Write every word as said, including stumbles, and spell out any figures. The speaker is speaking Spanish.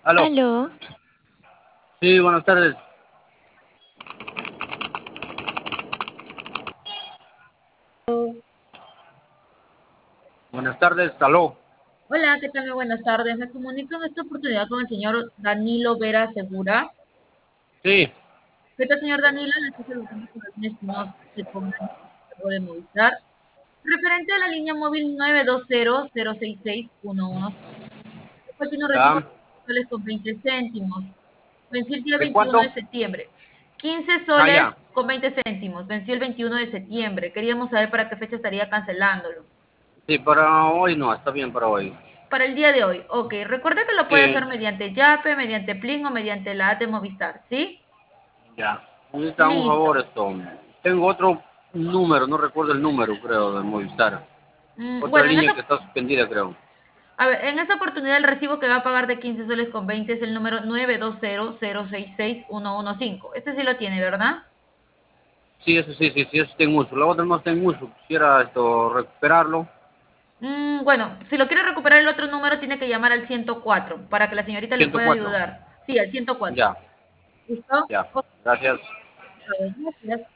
Aló. Aló, Sí, buenas tardes. Buenas tardes, aló. Hola, ¿qué tal? Muy buenas tardes. Me comunico en esta oportunidad con el señor Danilo Vera Segura. Sí, ¿Qué tal, señor Danilo? Le estoy saludando por el Espinosa de Comunicación de Movistar. Referente a la línea móvil nueve dos cero cero seis seis uno uno, último recibo ya. de soles con veinte céntimos. Venció el día ¿De veintiuno de cuánto? septiembre. quince Ah, soles ya. con veinte céntimos. Venció el veintiuno de septiembre. Queríamos saber para qué fecha estaría cancelándolo. Sí, para hoy no, está bien para hoy. Para el día de hoy, ok. Recuerda que lo puede Sí, hacer mediante Yape, mediante Plin o mediante la app de Movistar, ¿sí? ya. Necesita un Listo. favor esto. Tengo otro número, no recuerdo el número, creo, de Movistar. Mm, Otra bueno, en línea esa, que está suspendida, creo. a ver, en esa oportunidad el recibo que va a pagar de quince soles con veinte es el número nueve dos cero cero seis seis uno uno cinco. Este sí lo tiene, ¿verdad? Sí, eso sí, sí, sí, eso está en uso. La otra no está en uso. Quisiera esto recuperarlo. Mm, bueno, si lo quiere recuperar el otro número tiene que llamar al ciento cuatro para que la señorita le ciento pueda cuatro. ayudar. Sí, al ciento cuatro. Ya, ¿Listo? ya. Ok, Gracias. gracias.